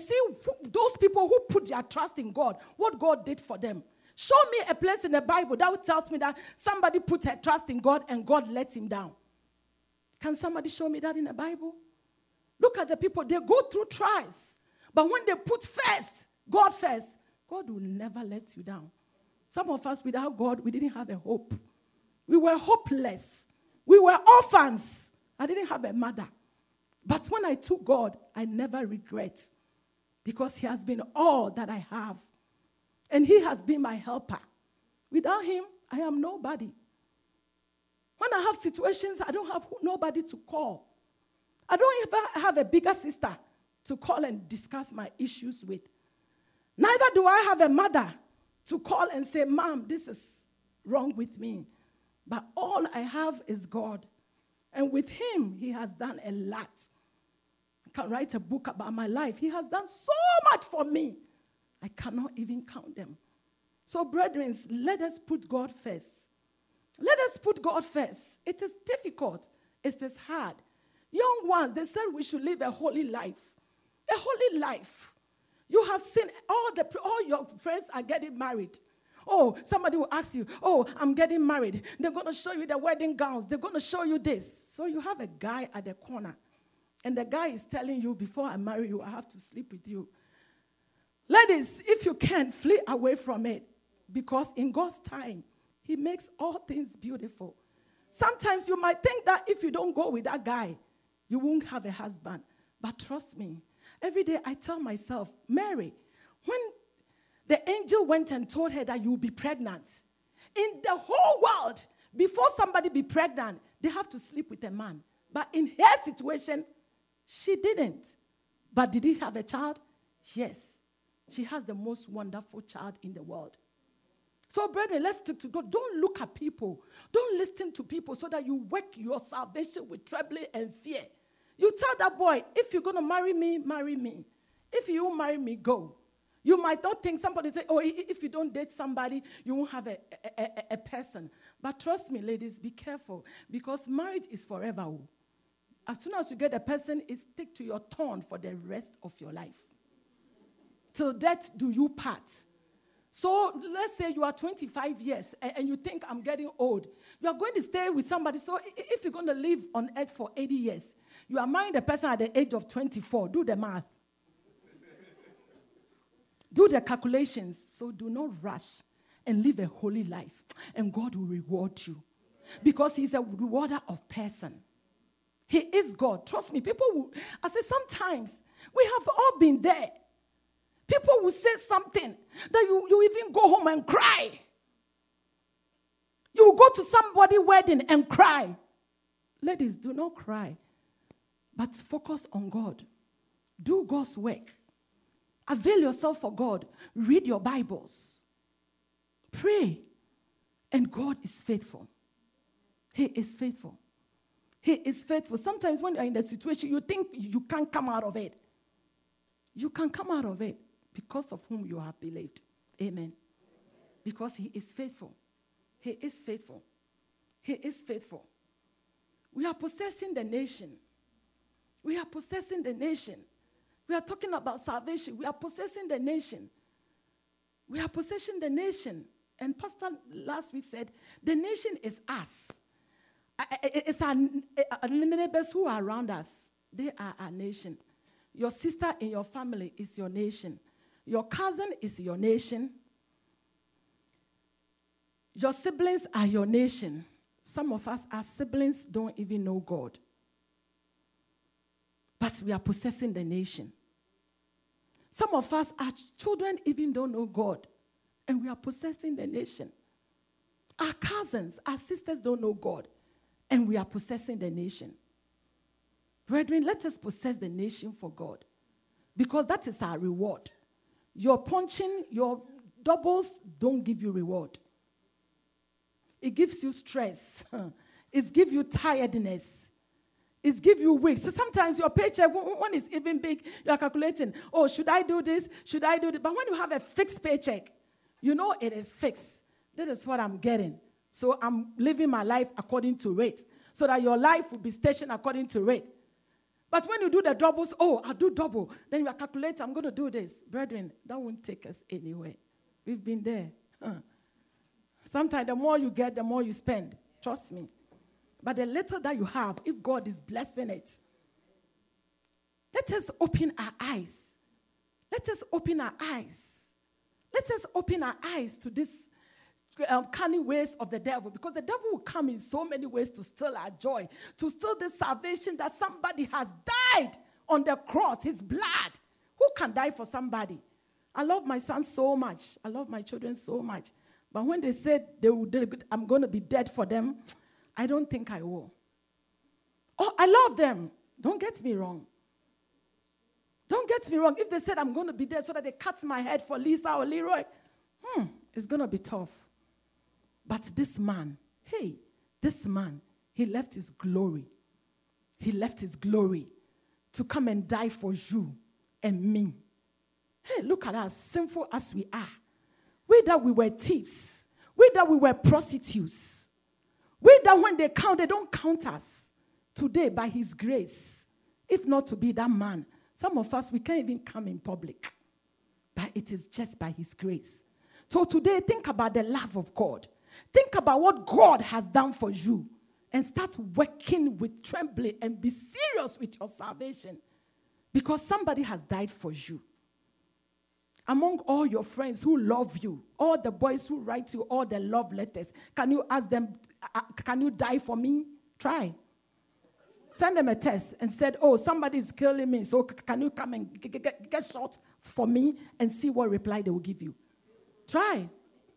see those people who put their trust in God, what God did for them. Show me a place in the Bible that tells me that somebody put their trust in God and God let him down. Can somebody show me that in the Bible? Look at the people. They go through trials. But when they put God, God will never let you down. Some of us, without God, we didn't have a hope. We were hopeless. We were orphans. I didn't have a mother. But when I took God, I never regret. Because he has been all that I have. And he has been my helper. Without him, I am nobody. When I have situations, I don't have nobody to call. I don't even have a bigger sister to call and discuss my issues with. Neither do I have a mother to call and say, Mom, this is wrong with me. But all I have is God. And with him, he has done a lot. I can write a book about my life. He has done so much for me. I cannot even count them. So, brethren, let us put God first. Let us put God first. It is difficult. It is hard. Young ones, they said we should live a holy life. A holy life. You have seen all your friends are getting married. Oh, somebody will ask you, oh, I'm getting married. They're going to show you the wedding gowns. They're going to show you this. So you have a guy at the corner. And the guy is telling you, before I marry you, I have to sleep with you. Ladies, if you can, flee away from it. Because in God's time, he makes all things beautiful. Sometimes you might think that if you don't go with that guy, you won't have a husband. But trust me, every day I tell myself, Mary, when the angel went and told her that you will be pregnant, in the whole world, before somebody be pregnant, they have to sleep with a man. But in her situation, she didn't. But did he have a child? Yes. She has the most wonderful child in the world. So, brethren, let's stick to God. Don't look at people. Don't listen to people so that you work your salvation with trembling and fear. You tell that boy, if you're going to marry me, marry me. If you won't marry me, go. You might not think somebody say, oh, if you don't date somebody, you won't have a person. But trust me, ladies, be careful. Because marriage is forever. As soon as you get a person, it stick to your thorn for the rest of your life. Till death do you part. So let's say you are 25 years and you think I'm getting old. You are going to stay with somebody. So if you're going to live on earth for 80 years, you are marrying the person at the age of 24. Do the math. Do the calculations. So do not rush and live a holy life. And God will reward you. Because he's a rewarder of person. He is God. Trust me. People will, I say sometimes, we have all been there. People will say something that you even go home and cry. You will go to somebody's wedding and cry. Ladies, do not cry. But focus on God. Do God's work. Avail yourself for God. Read your Bibles. Pray. And God is faithful. He is faithful. He is faithful. Sometimes when you're in a situation, you think you can't come out of it. You can come out of it. Because of whom you have believed. Amen. Because he is faithful. He is faithful. He is faithful. We are possessing the nation. We are possessing the nation. We are talking about salvation. We are possessing the nation. We are possessing the nation. And Pastor last week said, the nation is us. It's our neighbors who are around us. They are our nation. Your sister in your family is your nation. Your cousin is your nation. Your siblings are your nation. Some of us, our siblings, don't even know God. But we are possessing the nation. Some of us, our children even don't know God. And we are possessing the nation. Our cousins, our sisters don't know God. And we are possessing the nation. Brethren, let us possess the nation for God. Because that is our reward. Your punching, your doubles don't give you reward. It gives you stress. It gives you tiredness. It gives you weak. So sometimes your paycheck, when it's even big, you're calculating, oh, should I do this? Should I do this? But when you have a fixed paycheck, you know it is fixed. This is what I'm getting. So I'm living my life according to rate. So that your life will be stationed according to rate. But when you do the doubles, oh, I'll do double. Then you are calculating, I'm going to do this. Brethren, that won't take us anywhere. We've been there. Sometimes the more you get, the more you spend. Trust me. But the little that you have, if God is blessing it, let us open our eyes. Let us open our eyes. Let us open our eyes to this cunning ways of the devil, because the devil will come in so many ways to steal our joy, to steal the salvation that somebody has died on the cross, his blood. Who can die for somebody? I love my son so much. I love my children so much. But when they said I'm going to be dead for them, I don't think I will. Oh, I love them. Don't get me wrong. Don't get me wrong. If they said I'm going to be dead so that they cut my head for Lisa or Leroy, it's going to be tough. But this man, he left his glory. He left his glory to come and die for you and me. Hey, look at us, sinful as we are. We that we were thieves. We that we were prostitutes. We that when they count, they don't count us. Today, by his grace, if not to be that man, some of us, we can't even come in public. But it is just by his grace. So today, think about the love of God. Think about what God has done for you. And start working with trembling and be serious with your salvation. Because somebody has died for you. Among all your friends who love you, all the boys who write you all the love letters, can you ask them, can you die for me? Try. Send them a text and said, oh, somebody is killing me, so can you come and get shot for me, and see what reply they will give you. Try.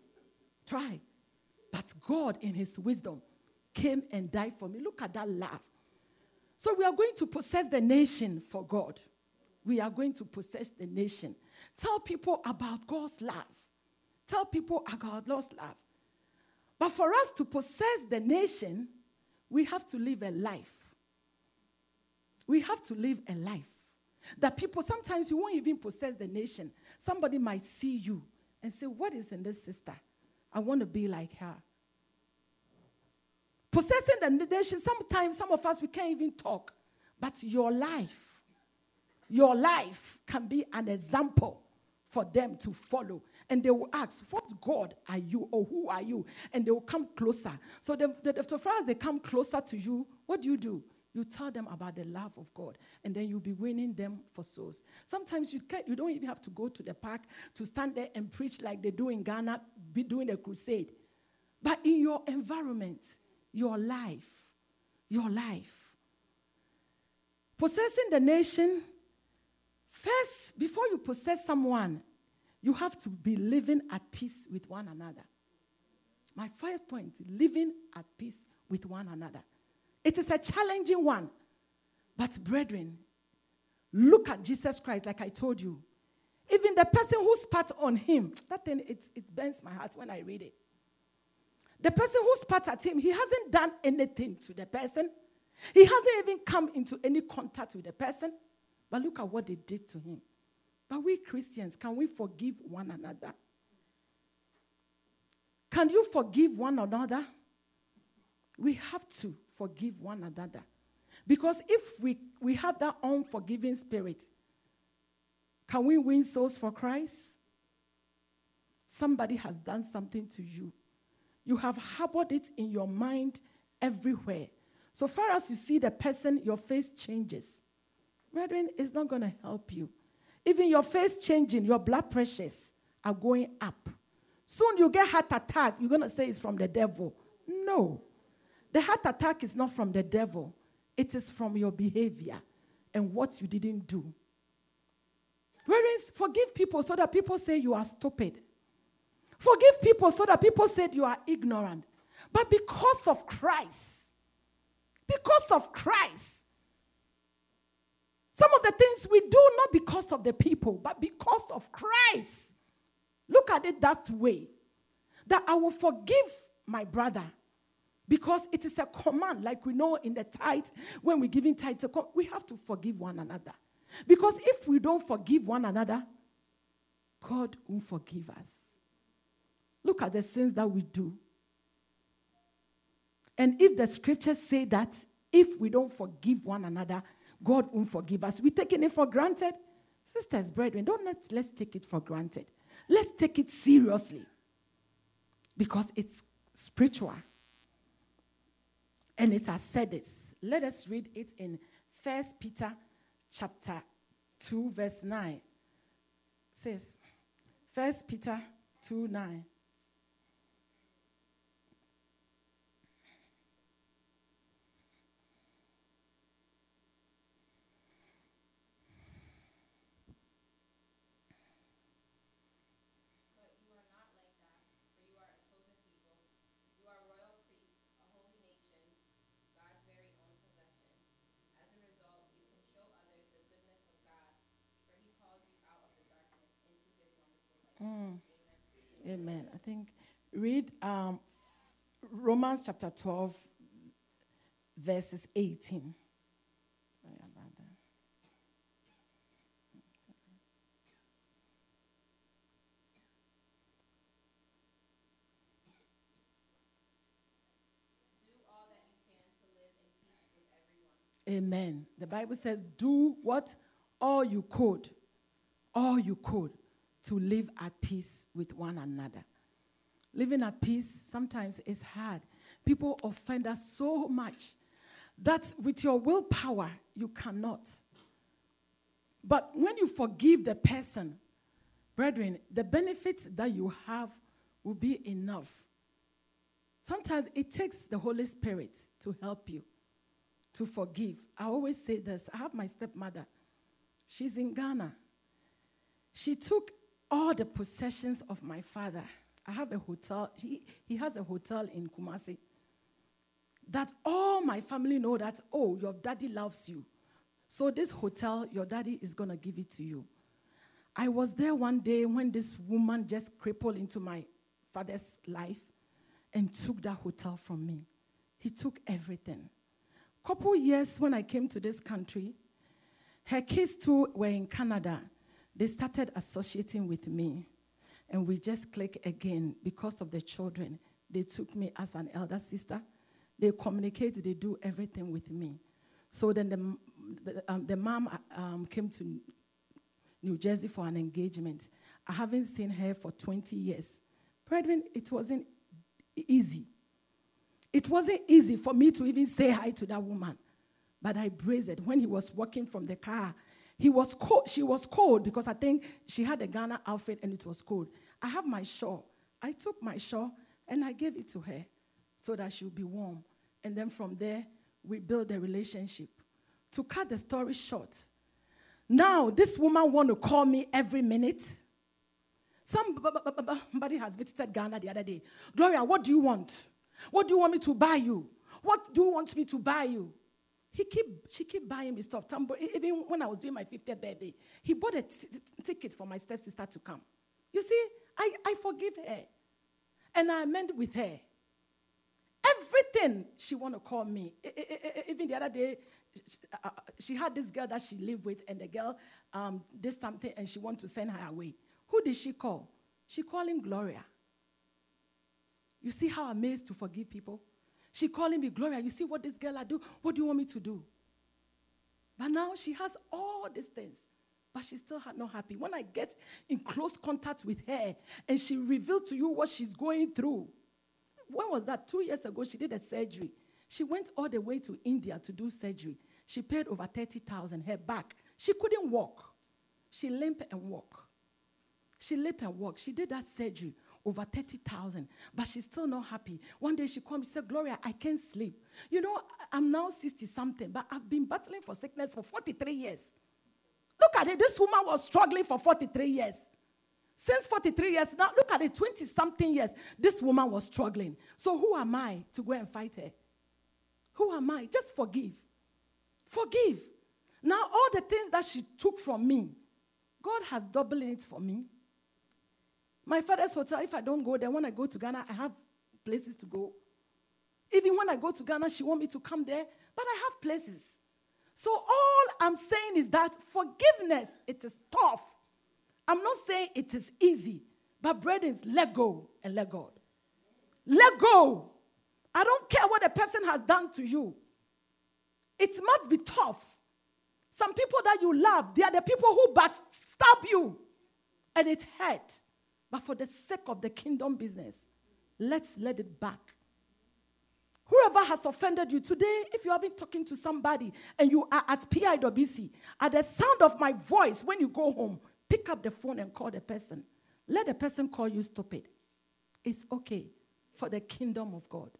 But God, in his wisdom, came and died for me. Look at that love. So we are going to possess the nation for God. We are going to possess the nation. Tell people about God's love. Tell people about God's love. But for us to possess the nation, we have to live a life. We have to live a life. That people, sometimes you won't even possess the nation. Somebody might see you and say, what is in this sister? I want to be like her. Possessing the nation, sometimes some of us, we can't even talk. But your life can be an example for them to follow. And they will ask, what God are you, or who are you? And they will come closer. So so far as they come closer to you, what do? You tell them about the love of God, and then you'll be winning them for souls. Sometimes you don't even have to go to the park to stand there and preach like they do in Ghana, be doing a crusade. But in your environment, your life. Possessing the nation, first, before you possess someone, you have to be living at peace with one another. My first point, living at peace with one another. It is a challenging one. But brethren, look at Jesus Christ, like I told you. Even the person who spat on him, that thing, it burns my heart when I read it. The person who spat at him, he hasn't done anything to the person. He hasn't even come into any contact with the person. But look at what they did to him. But we Christians, can we forgive one another? Can you forgive one another? We have to forgive one another. Because if we have that unforgiving spirit, can we win souls for Christ? Somebody has done something to you. You have harbored it in your mind everywhere. So far as you see the person, your face changes. Brethren, it's not going to help you. Even your face changing, your blood pressures are going up. Soon you get heart attack. You're going to say it's from the devil. No. The heart attack is not from the devil. It is from your behavior and what you didn't do. Whereas, forgive people so that people say you are stupid. Forgive people so that people say you are ignorant. But because of Christ, some of the things we do not because of the people, but because of Christ. Look at it that way. That I will forgive my brother. Because it is a command, like we know in the tithe, when we're giving tithe, we have to forgive one another. Because if we don't forgive one another, God won't forgive us. Look at the sins that we do. And if the scriptures say that if we don't forgive one another, God won't forgive us. We're taking it for granted. Sisters, brethren, let's take it for granted. Let's take it seriously. Because it's spiritual. And it has said it. Let us read it in 1 Peter chapter 2, verse 9. It says, 1 Peter 2:9. Amen. I think read Romans chapter 12, verses 18. Sorry about that. Do all that you can to live in peace with everyone. Amen. The Bible says, do what? All you could. All you could to live at peace with one another. Living at peace sometimes is hard. People offend us so much that with your willpower, you cannot. But when you forgive the person, brethren, the benefits that you have will be enough. Sometimes it takes the Holy Spirit to help you to forgive. I always say this. I have my stepmother. She's in Ghana. She took all the possessions of my father. I have a hotel. He has a hotel in Kumasi. That all my family know that, oh, your daddy loves you. So this hotel, your daddy is going to give it to you. I was there one day when this woman just crippled into my father's life and took that hotel from me. He took everything. Couple years when I came to this country, her kids too were in Canada. They started associating with me. And we just clicked again because of the children. They took me as an elder sister. They communicate, they do everything with me. So then the mom came to New Jersey for an engagement. I haven't seen her for 20 years. Brethren, it wasn't easy. It wasn't easy for me to even say hi to that woman. But I braced it. When he was walking from the car, he was cold. She was cold because I think she had a Ghana outfit and it was cold. I have my shawl. I took my shawl and I gave it to her so that she would be warm. And then from there, we built a relationship. To cut the story short, now this woman want to call me every minute. Somebody has visited Ghana the other day. Gloria, what do you want? What do you want me to buy you? What do you want me to buy you? She keep buying me stuff. Even when I was doing my 50th birthday, he bought a ticket for my stepsister to come. You see, I forgive her. And I amend with her. Everything she want to call me. Even the other day, she had this girl that she lived with, and the girl did something, and she want to send her away. Who did she call? She calling Gloria. You see how I'm amazed to forgive people? She calling me, Gloria, you see what this girl I do? What do you want me to do? But now she has all these things. But she's still not happy. When I get in close contact with her and she revealed to you what she's going through. When was that? 2 years ago, she did a surgery. She went all the way to India to do surgery. She paid over 30,000, her back. She couldn't walk. She limped and walked. She limped and walked. She did that surgery. Over 30,000, but she's still not happy. One day she called me and said, Gloria, I can't sleep. You know, I'm now 60-something, but I've been battling for sickness for 43 years. Look at it. This woman was struggling for 43 years. Since 43 years, now look at it, 20-something years, this woman was struggling. So who am I to go and fight her? Who am I? Just forgive. Forgive. Now all the things that she took from me, God has doubled it for me. My father's hotel, if I don't go there, when I go to Ghana, I have places to go. Even when I go to Ghana, she wants me to come there, but I have places. So all I'm saying is that forgiveness, it is tough. I'm not saying it is easy, but brethren, let go and let God. Let go. I don't care what the person has done to you. It must be tough. Some people that you love, they are the people who backstab you. And it hurt. But for the sake of the kingdom business, let's let it back. Whoever has offended you today, if you have been talking to somebody and you are at PIWC, at the sound of my voice, when you go home, pick up the phone and call the person. Let the person call you stupid. It's okay for the kingdom of God.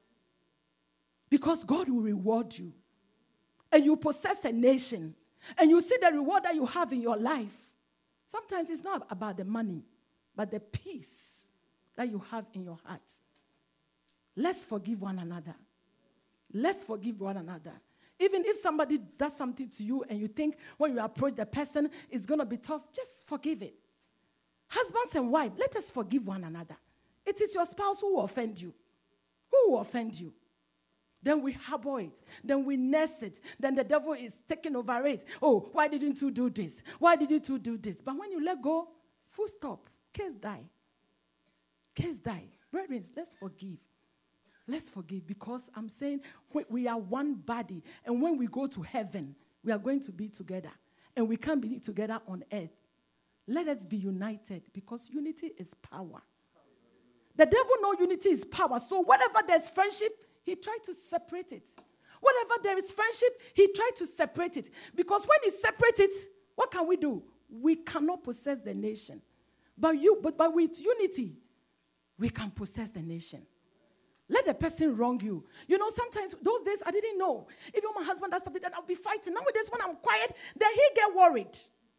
Because God will reward you. And you possess a nation. And you see the reward that you have in your life. Sometimes it's not about the money, but the peace that you have in your heart. Let's forgive one another. Let's forgive one another. Even if somebody does something to you and you think when you approach the person it's going to be tough, just forgive it. Husbands and wives, let us forgive one another. It is your spouse who will offend you. Who will offend you? Then we harbor it. Then we nurse it. Then the devil is taking over it. Oh, why didn't you do this? Why didn't you do this? But when you let go, full stop. Case die. Case die. Brethren, let's forgive. Let's forgive, because I'm saying we are one body. And when we go to heaven, we are going to be together. And we can't be together on earth. Let us be united, because unity is power. The devil knows unity is power. So whatever there's friendship, he tried to separate it. Whatever there is friendship, he tried to separate it. Because when he separates it, what can we do? We cannot possess the nation. But with unity, we can possess the nation. Let the person wrong you. You know, sometimes, those days, I didn't know. Even my husband does something, then I'll be fighting. Nowadays, when I'm quiet, then he get worried.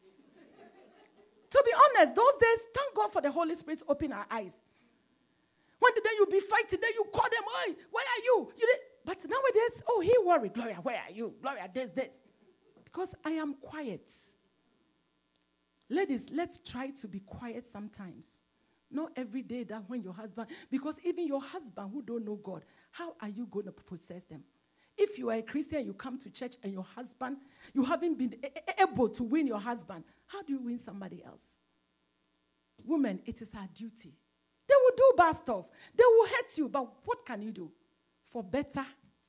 To be honest, those days, thank God for the Holy Spirit open our eyes. One day you'll be fighting, then you call them, hey, where are you? But nowadays, oh, he worried. Gloria, where are you? Gloria, this. Because I am quiet. Ladies, let's try to be quiet sometimes. Not every day that when your husband, because even your husband who don't know God, how are you going to possess them? If you are a Christian, you come to church and your husband, you haven't been able to win your husband, how do you win somebody else? Women, it is our duty. They will do bad stuff. They will hurt you, but what can you do? For better,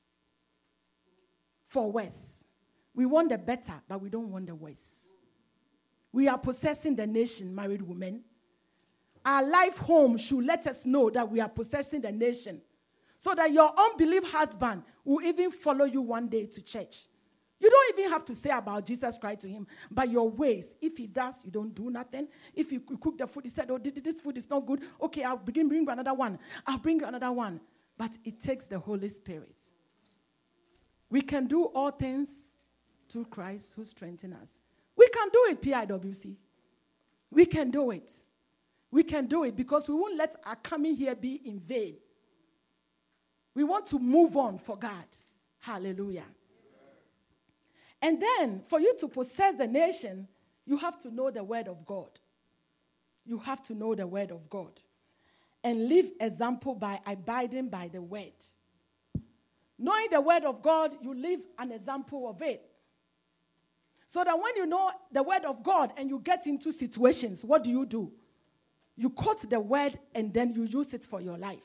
for worse. We want the better, but we don't want the worse. We are possessing the nation, married women. Our life home should let us know that we are possessing the nation. So that your unbelief husband will even follow you one day to church. You don't even have to say about Jesus Christ to him. But your ways, if he does, you don't do nothing. If you cook the food, he said, oh, this food is not good. Okay, I'll bring you another one. I'll bring you another one. But it takes the Holy Spirit. We can do all things through Christ who strengthens us. We can do it, PIWC. We can do it. We can do it because we won't let our coming here be in vain. We want to move on for God. Hallelujah. And then, for you to possess the nation, you have to know the word of God. You have to know the word of God. And live example by abiding by the word. Knowing the word of God, you live an example of it. So that when you know the word of God and you get into situations, what do? You quote the word and then you use it for your life.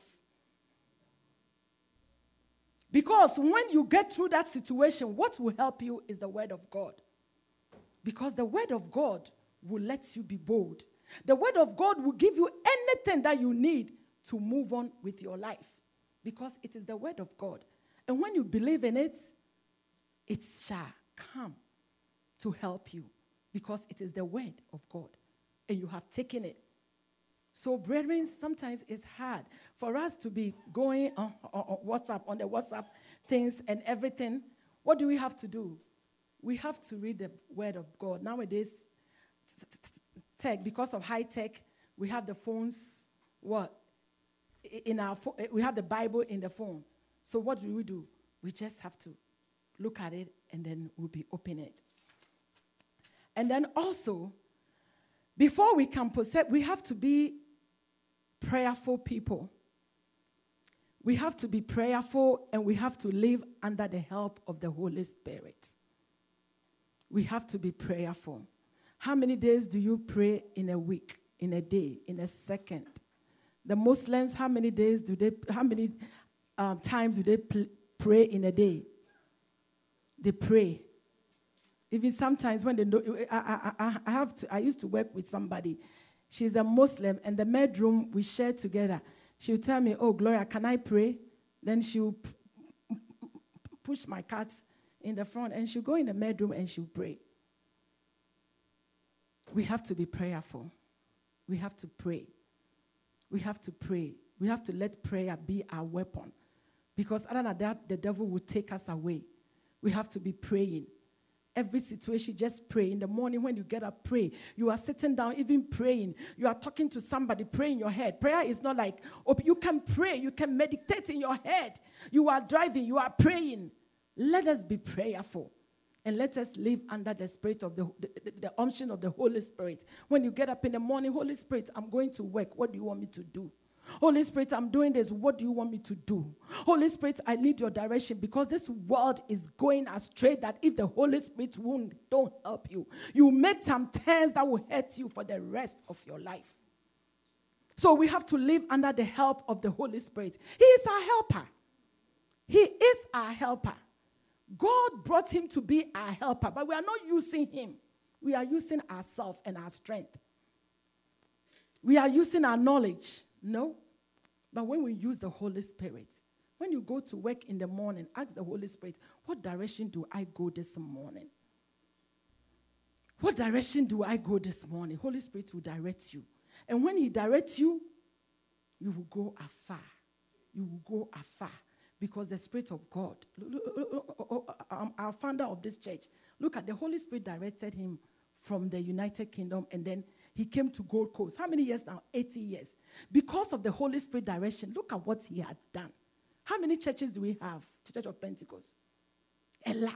Because when you get through that situation, what will help you is the word of God. Because the word of God will let you be bold. The word of God will give you anything that you need to move on with your life. Because it is the word of God. And when you believe in it, it shall come to help you. Because it is the word of God. And you have taken it. So, brethren, sometimes it's hard for us to be going on the WhatsApp things and everything. What do we have to do? We have to read the word of God. Nowadays, tech, because of high tech, we have the phones. We have the Bible in the phone. So what do? We just have to look at it and then we'll be open it. And then also, before we can possess, we have to be prayerful people. We have to be prayerful and we have to live under the help of the Holy Spirit. We have to be prayerful. How many days do you pray in a week, in a day, in a second? The Muslims, how many times do they pray in a day? They pray Even sometimes when they know, I used to work with somebody. She's a Muslim, and the bedroom we share together. She'll tell me, "Oh, Gloria, can I pray?" Then she'll push my cats in the front, and she'll go in the bedroom and she'll pray. We have to be prayerful. We have to pray. We have to pray. We have to let prayer be our weapon. Because other than that, the devil will take us away. We have to be praying. Every situation, just pray. In the morning when you get up, pray. You are sitting down, even praying. You are talking to somebody, pray in your head. Prayer is not like, you can pray, you can meditate in your head. You are driving, you are praying. Let us be prayerful. And let us live under the spirit of the unction of the Holy Spirit. When you get up in the morning, Holy Spirit, I'm going to work. What do you want me to do? Holy Spirit, I'm doing this. What do you want me to do? Holy Spirit, I need your direction, because this world is going astray that if the Holy Spirit don't help you, you make some turns that will hurt you for the rest of your life. So we have to live under the help of the Holy Spirit. He is our helper. He is our helper. God brought him to be our helper, but we are not using him. We are using ourselves and our strength. We are using our knowledge. No. But when we use the Holy Spirit, when you go to work in the morning, ask the Holy Spirit, what direction do I go this morning? What direction do I go this morning? Holy Spirit will direct you. And when he directs you, you will go afar. You will go afar. Because the Spirit of God, our founder of this church, look at the Holy Spirit directed him from the United Kingdom, and then he came to Gold Coast. How many years now? 80 years. Because of the Holy Spirit direction, look at what he had done. How many churches do we have? Church of Pentecost. A lot.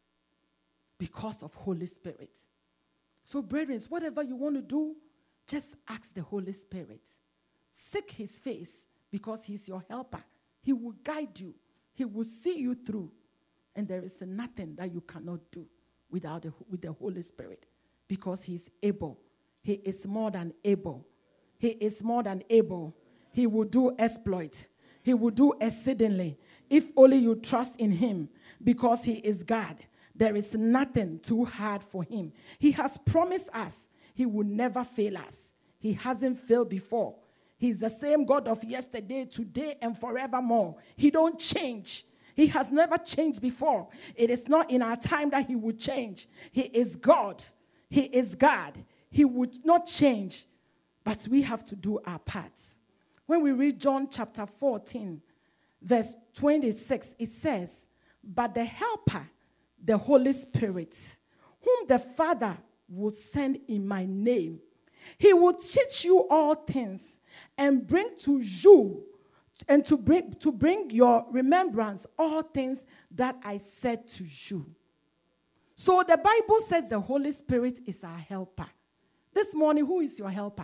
Because of Holy Spirit. So, brethren, whatever you want to do, just ask the Holy Spirit. Seek his face, because he's your helper. He will guide you. He will see you through. And there is nothing that you cannot do with the Holy Spirit, because he's able. He is more than able. He is more than able. He will do exploit. He will do exceedingly. If only you trust in him, because he is God. There is nothing too hard for him. He has promised us he will never fail us. He hasn't failed before. He's the same God of yesterday, today, and forevermore. He don't change. He has never changed before. It is not in our time that he would change. He is God. He is God. He would not change. But we have to do our part. When we read John chapter 14, verse 26, it says, "But the Helper, the Holy Spirit, whom the Father will send in my name, he will teach you all things and bring to you and to bring your remembrance all things that I said to you." So the Bible says the Holy Spirit is our helper. This morning, who is your helper?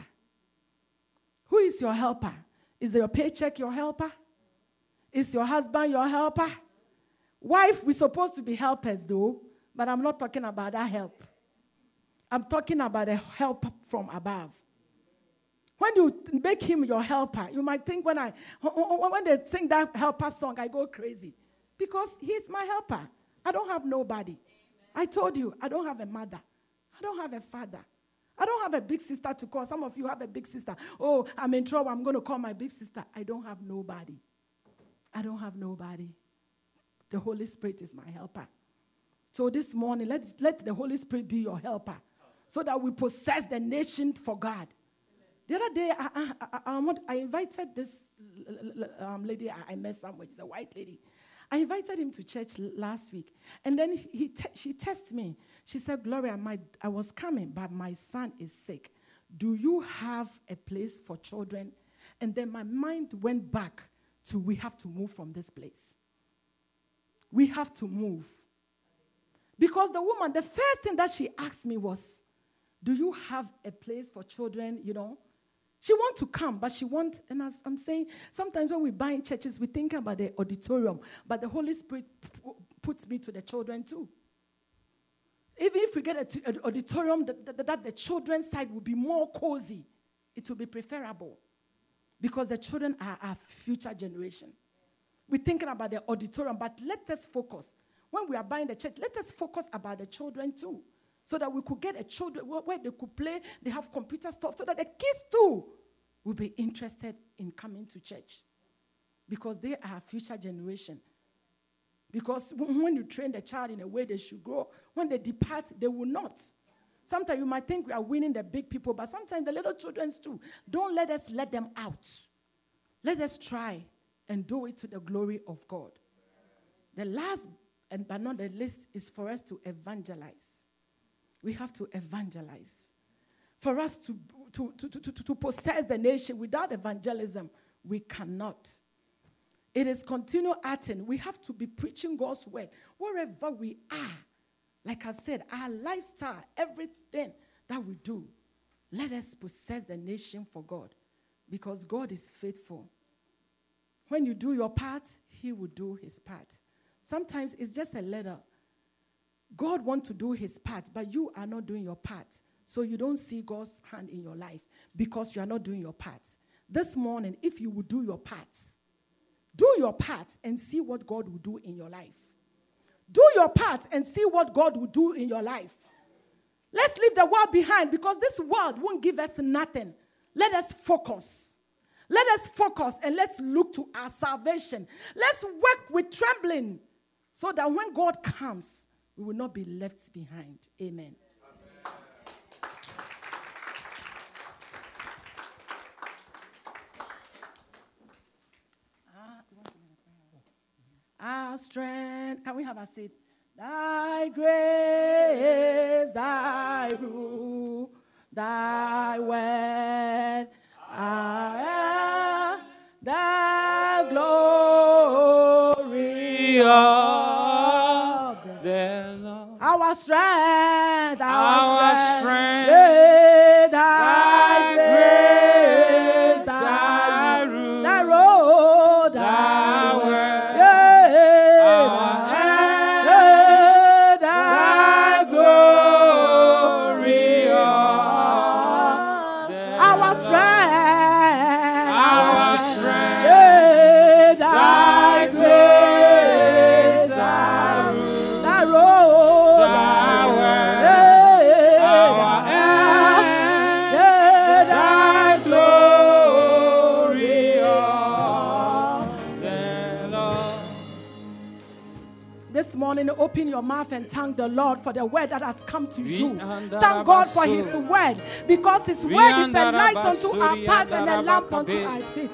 Who is your helper? Is your paycheck your helper? Is your husband your helper? Wife, we're supposed to be helpers though, but I'm not talking about that help. I'm talking about a help from above. When you make him your helper, you might think when they sing that helper song, I go crazy. Because he's my helper. I don't have nobody. Amen. I told you, I don't have a mother. I don't have a father. I don't have a big sister to call. Some of you have a big sister. Oh, I'm in trouble. I'm going to call my big sister. I don't have nobody. I don't have nobody. The Holy Spirit is my helper. So this morning, let the Holy Spirit be your helper, so that we possess the nation for God. The other day, I invited this lady I met somewhere. She's a white lady. I invited him to church last week. And then she texted me. She said, "Gloria, I was coming, but my son is sick. Do you have a place for children?" And then my mind went back to, we have to move from this place. We have to move. Because the woman, the first thing that she asked me was, "Do you have a place for children?" You know, she wants to come, but she wants, and I'm saying, sometimes when we buy in churches, we think about the auditorium, but the Holy Spirit puts me to the children too. Even if we get an auditorium that the children's side will be more cozy, it will be preferable. Because the children are our future generation. We're thinking about the auditorium, but let us focus. when we are buying the church, let us focus about the children too. So that we could get a children where they could play, they have computer stuff, so that the kids too will be interested in coming to church. Because they are future generation. Because when you train the child in a way they should grow, when they depart, they will not. Sometimes you might think we are winning the big people, but sometimes the little children too. Don't let us let them out. Let us try and do it to the glory of God. The last, but not the least, is for us to evangelize. We have to evangelize. For us to possess the nation, without evangelism, we cannot. It is continual acting. We have to be preaching God's word wherever we are. Like I've said, our lifestyle, everything that we do, let us possess the nation for God. Because God is faithful. When you do your part, he will do his part. Sometimes it's just a letter. God wants to do his part, but you are not doing your part. So you don't see God's hand in your life because you are not doing your part. This morning, if you will do your part and see what God will do in your life. Do your part and see what God will do in your life. Let's leave the world behind because this world won't give us nothing. Let us focus. Let us focus and let's look to our salvation. Let's work with trembling so that when God comes, we will not be left behind. Amen. Our strength. Can we have a seat? Thy grace, thy rule, thy word, thy glory of the Lord. Our strength, our strength. Yeah, thy grace, thy rule, thy road, thy word. Morning, open your mouth and thank the Lord for the word that has come to you. Thank God for his word, because his word is a light unto our path and a lamp unto our feet.